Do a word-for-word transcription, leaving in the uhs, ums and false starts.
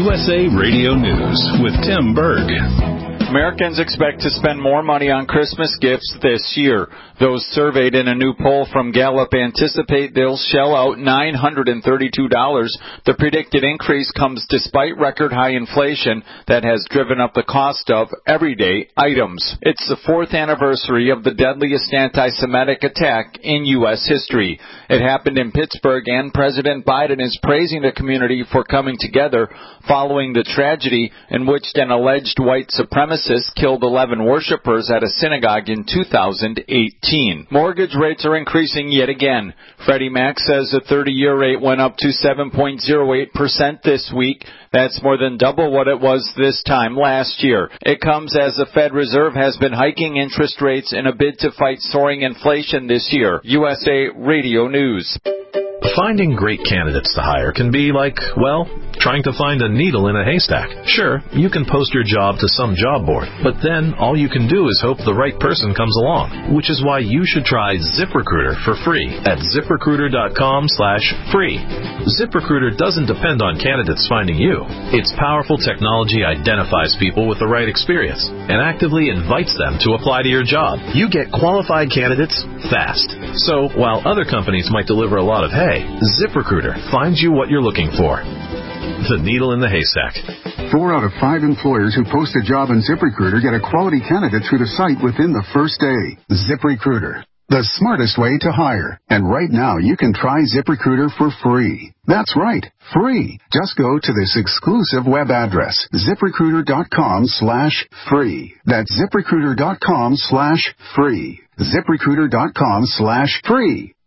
U S A Radio News with Tim Berg. Americans expect to spend more money on Christmas gifts this year. Those surveyed in a new poll from Gallup anticipate they'll shell out nine hundred thirty-two dollars. The predicted increase comes despite record high inflation that has driven up the cost of everyday items. It's the fourth anniversary of the deadliest anti-Semitic attack in U S history. It happened in Pittsburgh, and President Biden is praising the community for coming together following the tragedy in which an alleged white supremacist killed eleven worshipers at a synagogue in two thousand eighteen. Mortgage rates are increasing yet again. Freddie Mac says the thirty-year rate went up to seven point zero eight percent this week. That's more than double what it was this time last year. It comes as the Fed Reserve has been hiking interest rates in a bid to fight soaring inflation this year. U S A Radio News. Finding great candidates to hire can be like, well, trying to find a needle in a haystack. Sure, you can post your job to some job board, but then all you can do is hope the right person comes along, which is why you should try ZipRecruiter for free at ZipRecruiter.com slash free. ZipRecruiter doesn't depend on candidates finding you. Its powerful technology identifies people with the right experience and actively invites them to apply to your job. You get qualified candidates fast. So while other companies might deliver a lot of hay, ZipRecruiter finds you what you're looking for. The needle in the haystack. Four out of five employers who post a job in ZipRecruiter get a quality candidate through the site within the first day. ZipRecruiter, the smartest way to hire. And right now, you can try ZipRecruiter for free. That's right, free. Just go to this exclusive web address, ZipRecruiter.com slash free. That's ZipRecruiter.com slash free. ZipRecruiter.com slash free.